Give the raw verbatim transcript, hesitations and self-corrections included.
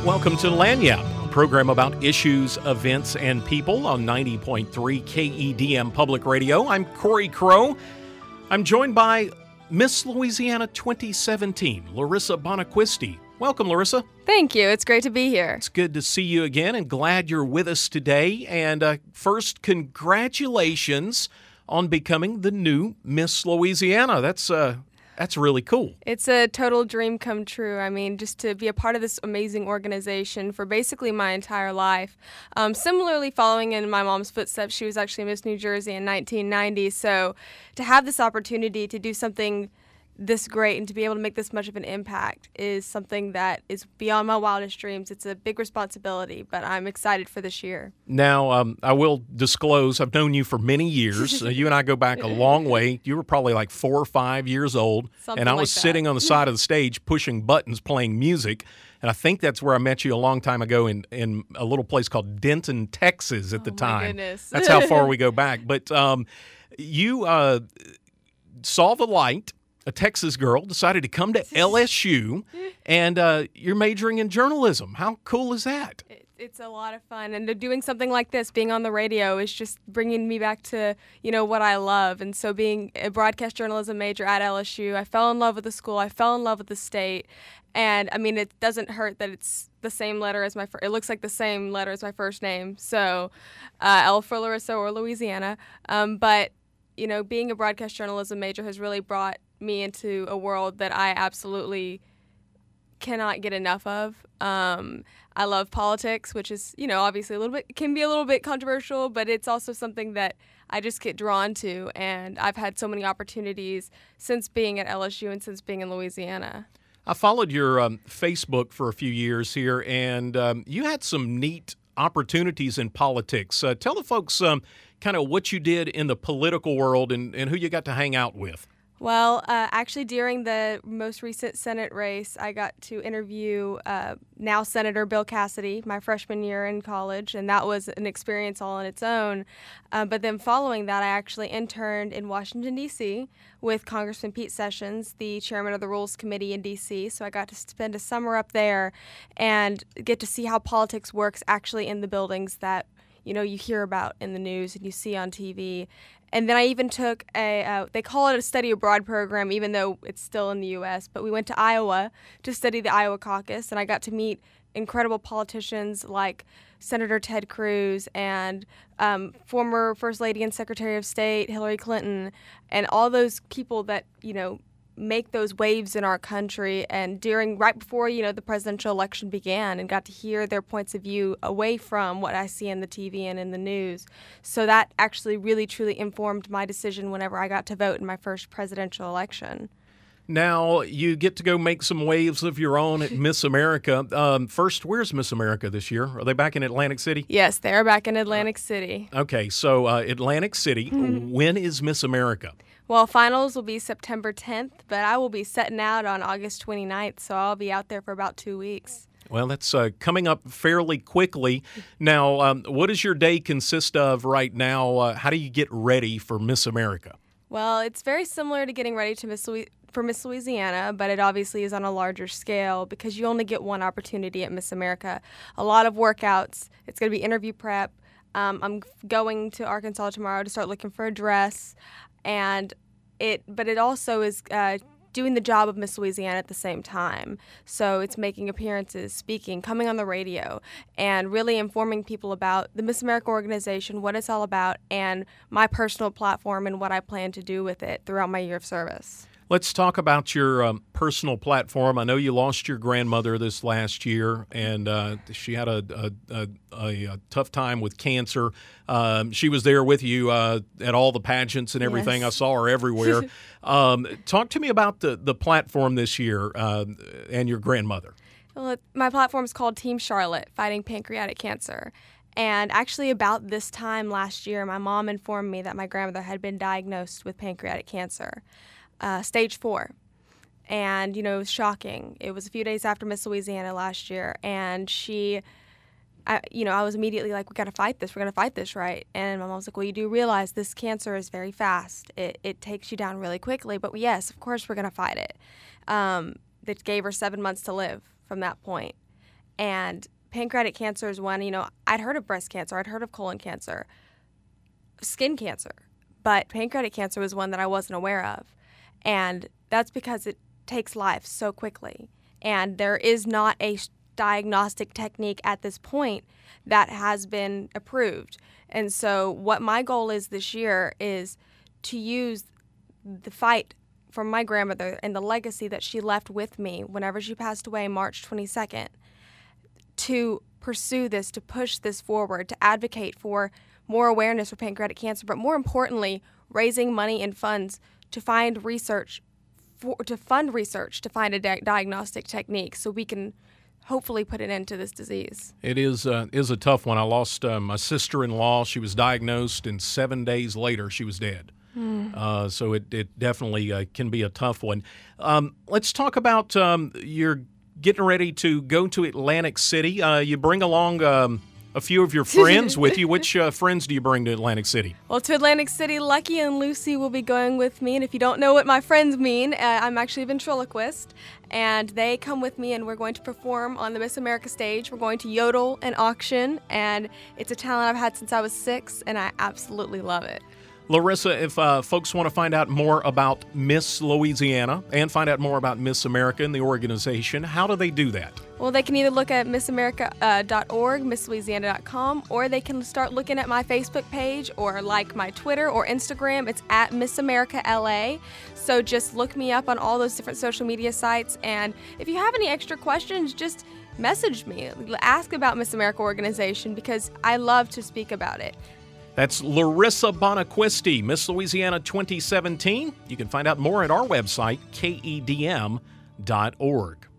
Welcome to Lagniappe, a program about issues, events, and people on ninety point three K E D M Public Radio. I'm Corey Crow. I'm joined by Miss Louisiana twenty seventeen, Larissa Bonaquisti. Welcome, Larissa. Thank you. It's great to be here. It's good to see you again and glad you're with us today. And uh, first, congratulations on becoming the new Miss Louisiana. That's uh, that's really cool. It's a total dream come true. I mean, just to be a part of this amazing organization for basically my entire life. Um, similarly, following in my mom's footsteps, she was actually Miss New Jersey in nineteen ninety. So to have this opportunity to do something this great and to be able to make this much of an impact is something that is beyond my wildest dreams. It's a big responsibility, but I'm excited for this year. Now, um, I will disclose, I've known you for many years. uh, you and I go back a long way. You were probably like four or five years old, Something and I like was that. sitting on the side of the stage pushing buttons, playing music. And I think that's where I met you a long time ago in, in a little place called Denton, Texas at the Oh, my time. goodness. That's how far we go back. But um, you uh, saw the light. A Texas girl decided to come to L S U, and uh, you're majoring in journalism. How cool is that? It, it's a lot of fun, and doing something like this, being on the radio, is just bringing me back to, you know, what I love. And so being a broadcast journalism major at L S U, I fell in love with the school, I fell in love with the state, and I mean, it doesn't hurt that it's the same letter as my, fir- it looks like the same letter as my first name, so uh, L for Larissa or Louisiana, um, but, you know, being a broadcast journalism major has really brought me into a world that I absolutely cannot get enough of. Um, I love politics, which is, you know, obviously a little bit, can be a little bit controversial, but it's also something that I just get drawn to. And I've had so many opportunities since being at L S U and since being in Louisiana. I followed your um, Facebook for a few years here, and um, you had some neat opportunities in politics. Uh, tell the folks um, kind of what you did in the political world and, and who you got to hang out with. Well, uh, actually, during the most recent Senate race, I got to interview uh, now Senator Bill Cassidy, my freshman year in college, and that was an experience all on its own. Uh, but then following that, I actually interned in Washington, D C with Congressman Pete Sessions, the chairman of the Rules Committee in D C So I got to spend a summer up there and get to see how politics works actually in the buildings that, you know, you hear about in the news and you see on T V. And then I even took a, uh, they call it a study abroad program, even though it's still in the U S, but we went to Iowa to study the Iowa caucus, and I got to meet incredible politicians like Senator Ted Cruz and um, former First Lady and Secretary of State Hillary Clinton, and all those people that, you know, make those waves in our country. And during, right before, you know, the presidential election began, and got to hear their points of view away from what I see in the T V and in the news. So that actually really, truly informed my decision whenever I got to vote in my first presidential election. Now, you get to go make some waves of your own at Miss America. Um, first, where's Miss America this year? Are they back in Atlantic City? Yes, they're back in Atlantic City. Okay, so uh, Atlantic City. Mm-hmm. When is Miss America? Well, finals will be September tenth, but I will be setting out on August twenty-ninth, so I'll be out there for about two weeks. Well, that's uh, coming up fairly quickly. Now, um, what does your day consist of right now? Uh, how do you get ready for Miss America? Well, it's very similar to getting ready to Miss Louis- for Miss Louisiana, but it obviously is on a larger scale because you only get one opportunity at Miss America. A lot of workouts. It's going to be interview prep. Um, I'm going to Arkansas tomorrow to start looking for a dress. And it, but it also is uh, doing the job of Miss Louisiana at the same time. So it's making appearances, speaking, coming on the radio, and really informing people about the Miss America organization, what it's all about, and my personal platform and what I plan to do with it throughout my year of service. Let's talk about your um, personal platform. I know you lost your grandmother this last year, and uh, she had a, a, a, a, a tough time with cancer. Um, she was there with you uh, at all the pageants and everything. Yes. I saw her everywhere. um, talk to me about the, the platform this year uh, and your grandmother. Well, it, my platform is called Team Charlotte, Fighting Pancreatic Cancer. And actually about this time last year, my mom informed me that my grandmother had been diagnosed with pancreatic cancer. Uh, stage four. And, you know, it was shocking. It was a few days after Miss Louisiana last year. And she, I, you know, I was immediately like, we got to fight this. We're going to fight this, right? And my mom was like, well, you do realize this cancer is very fast. It, it takes you down really quickly. But yes, of course, we're going to fight it. Um, that gave her seven months to live from that point. And pancreatic cancer is one, you know, I'd heard of breast cancer, I'd heard of colon cancer, skin cancer, but pancreatic cancer was one that I wasn't aware of. And that's because it takes life so quickly. And there is not a diagnostic technique at this point that has been approved. And so what my goal is this year is to use the fight from my grandmother and the legacy that she left with me whenever she passed away March twenty-second to pursue this, to push this forward, to advocate for more awareness for pancreatic cancer, but more importantly, raising money and funds to find research, for, to fund research to find a di- diagnostic technique so we can hopefully put an end to this disease. It is uh, is a tough one. I lost uh, my sister-in-law. She was diagnosed, and seven days later, she was dead. Mm. Uh, so it, it definitely uh, can be a tough one. Um, let's talk about um, you're getting ready to go to Atlantic City. Uh, you bring along um, a few of your friends with you. Which uh, friends do you bring to Atlantic City? Well, to Atlantic City, Lucky and Lucy will be going with me. And if you don't know what my friends mean, uh, I'm actually a ventriloquist. And they come with me, and we're going to perform on the Miss America stage. We're going to yodel and auction. And it's a talent I've had since I was six, and I absolutely love it. Larissa, if uh, folks want to find out more about Miss Louisiana and find out more about Miss America and the organization, how do they do that? Well, they can either look at miss america dot org, miss louisiana dot com, or they can start looking at my Facebook page or like my Twitter or Instagram. It's at Miss America L A. So just look me up on all those different social media sites. And if you have any extra questions, just message me. Ask about Miss America organization because I love to speak about it. That's Larissa Bonaquisti, Miss Louisiana twenty seventeen. You can find out more at our website, K E D M dot org.